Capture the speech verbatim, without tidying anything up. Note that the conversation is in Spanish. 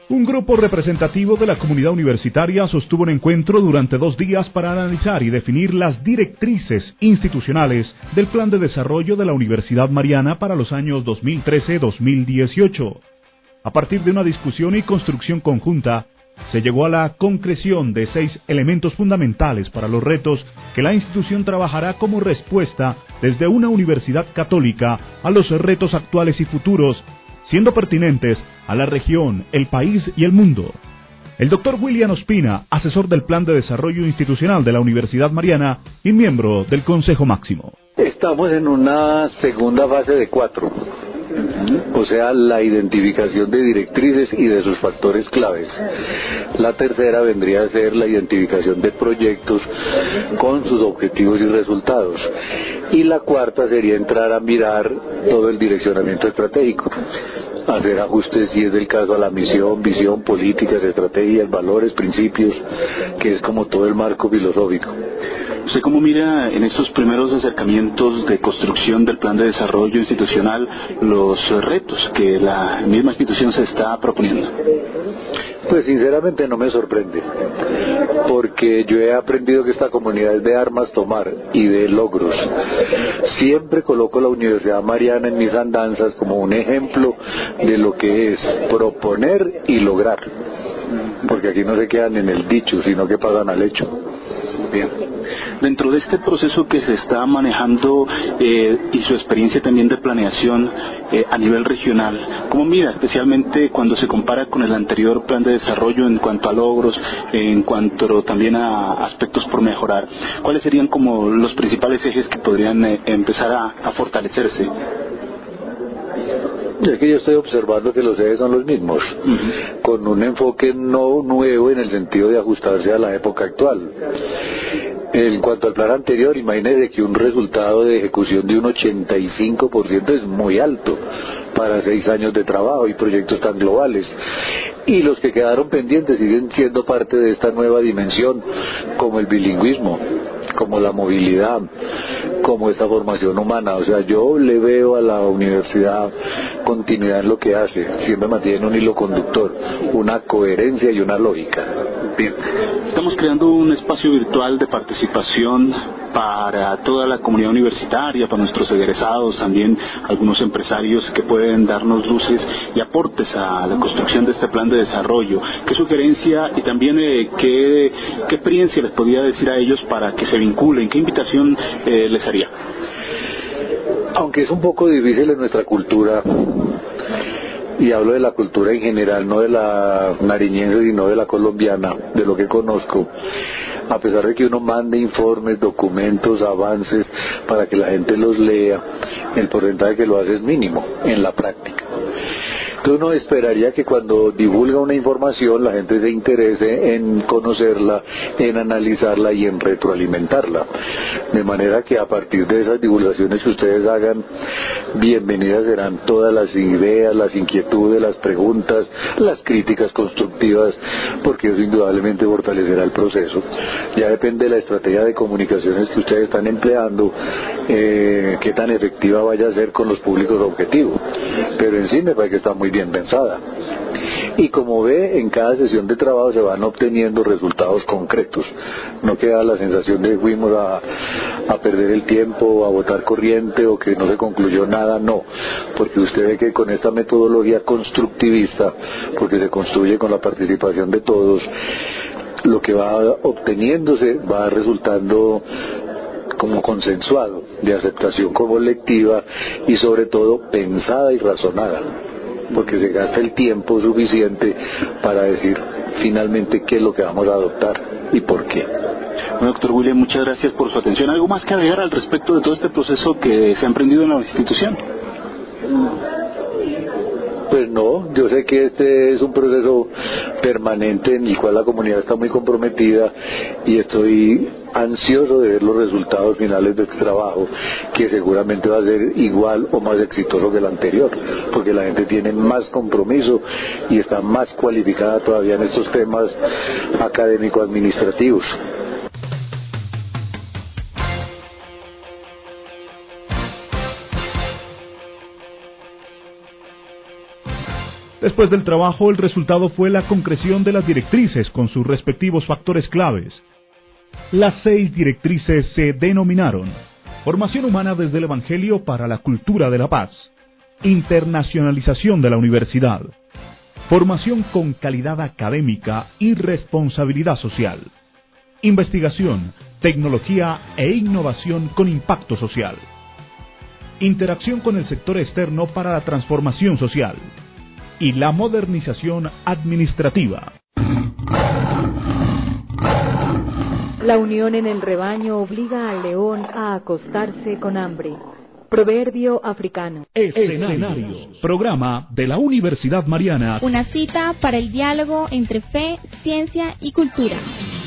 Un grupo representativo de la comunidad universitaria sostuvo un encuentro durante dos días para analizar y definir las directrices institucionales del Plan de Desarrollo de la Universidad Mariana para los años dos mil trece a dos mil dieciocho. A partir de una discusión y construcción conjunta, se llegó a la concreción de seis elementos fundamentales para los retos que la institución trabajará como respuesta desde una universidad católica a los retos actuales y futuros, siendo pertinentes a la región, el país y el mundo. El doctor William Ospina, asesor del Plan de Desarrollo Institucional de la Universidad Mariana y miembro del Consejo Máximo. Estamos en una segunda fase de cuatro, o sea, la identificación de directrices y de sus factores claves. La tercera vendría a ser la identificación de proyectos con sus objetivos y resultados. Y la cuarta sería entrar a mirar todo el direccionamiento estratégico, hacer ajustes si es del caso a la misión, visión, políticas, estrategias, valores, principios, que es como todo el marco filosófico. ¿Usted cómo mira en estos primeros acercamientos de construcción del plan de desarrollo institucional los retos que la misma institución se está proponiendo? Pues sinceramente no me sorprende, porque yo he aprendido que esta comunidad es de armas tomar y de logros. Siempre coloco la Universidad Mariana en mis andanzas como un ejemplo de lo que es proponer y lograr, porque aquí no se quedan en el dicho, sino que pasan al hecho. Bien. Dentro de este proceso que se está manejando eh, y su experiencia también de planeación eh, a nivel regional, ¿cómo mira especialmente cuando se compara con el anterior plan de desarrollo en cuanto a logros, en cuanto también a aspectos por mejorar? ¿Cuáles serían como los principales ejes que podrían eh, empezar a, a fortalecerse? Es que yo estoy observando que los ejes son los mismos, uh-huh. con un enfoque no nuevo en el sentido de ajustarse a la época actual. En cuanto al plan anterior, imagínense que un resultado de ejecución de un ochenta y cinco por ciento es muy alto para seis años de trabajo y proyectos tan globales. Y los que quedaron pendientes siguen siendo parte de esta nueva dimensión, como el bilingüismo, como la movilidad, como esta formación humana. O sea, yo le veo a la universidad continuidad en lo que hace, siempre mantiene un hilo conductor, una coherencia y una lógica. Bien, estamos creando un espacio virtual de participación para toda la comunidad universitaria, para nuestros egresados, también algunos empresarios que pueden darnos luces y aportes a la construcción de este plan de desarrollo. ¿Qué sugerencia y también eh, qué, qué experiencia les podría decir a ellos para que se vinculen? ¿Qué invitación eh, les haría? Aunque es un poco difícil en nuestra cultura, y hablo de la cultura en general, no de la nariñense, sino de la colombiana, de lo que conozco, a pesar de que uno mande informes, documentos, avances, para que la gente los lea, el porcentaje que lo hace es mínimo en la práctica. Entonces uno esperaría que cuando divulga una información la gente se interese en conocerla, en analizarla y en retroalimentarla. De manera que a partir de esas divulgaciones que ustedes hagan, bienvenidas serán todas las ideas, las inquietudes, las preguntas, las críticas constructivas, porque eso indudablemente fortalecerá el proceso. Ya depende de la estrategia de comunicaciones que ustedes están empleando, eh, qué tan efectiva vaya a ser con los públicos objetivos. Pero en sí me parece que está muy bien pensada. Y como ve, en cada sesión de trabajo se van obteniendo resultados concretos. No queda la sensación de que fuimos a, a perder el tiempo, a botar corriente o que no se concluyó nada, no. Porque usted ve que con esta metodología constructivista, porque se construye con la participación de todos, lo que va obteniéndose va resultando como consensuado, de aceptación colectiva y sobre todo pensada y razonada, porque se gasta el tiempo suficiente para decir finalmente qué es lo que vamos a adoptar y por qué. Bueno, doctor William, muchas gracias por su atención. ¿Algo más que agregar al respecto de todo este proceso que se ha emprendido en la institución? Pues no, yo sé que este es un proceso permanente en el cual la comunidad está muy comprometida y estoy ansioso de ver los resultados finales de este trabajo, que seguramente va a ser igual o más exitoso que el anterior, porque la gente tiene más compromiso y está más cualificada todavía en estos temas académico-administrativos. Después del trabajo, el resultado fue la concreción de las directrices con sus respectivos factores claves. Las seis directrices se denominaron: formación humana desde el Evangelio para la cultura de la paz, internacionalización de la universidad, formación con calidad académica y responsabilidad social, investigación, tecnología e innovación con impacto social, interacción con el sector externo para la transformación social y la modernización administrativa. La unión en el rebaño obliga al león a acostarse con hambre. Proverbio africano. Escenario. Programa de la Universidad Mariana. Una cita para el diálogo entre fe, ciencia y cultura.